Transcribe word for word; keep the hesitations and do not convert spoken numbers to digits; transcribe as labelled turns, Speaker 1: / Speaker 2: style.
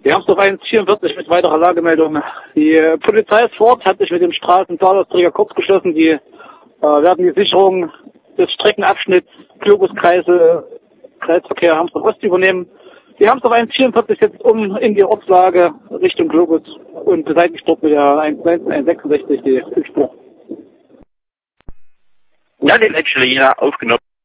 Speaker 1: Die Hamsdorf eins vierundvierzig mit weiterer Lagemeldung. Die Polizei ist vor Ort, hat sich mit dem Straßenzahlungsträger kurz geschlossen. Die äh, werden die Sicherung des Streckenabschnitts Globuskreise, Kreisverkehr Hamsdorf Ost übernehmen. Die Hamsdorf eins vierundvierzig jetzt um in die Ortslage Richtung Globus und beseitigt dort mit der eins neunzehn eins sechsundsechzig die Hilfsspur.
Speaker 2: Ja, den hätte ich ja aufgenommen.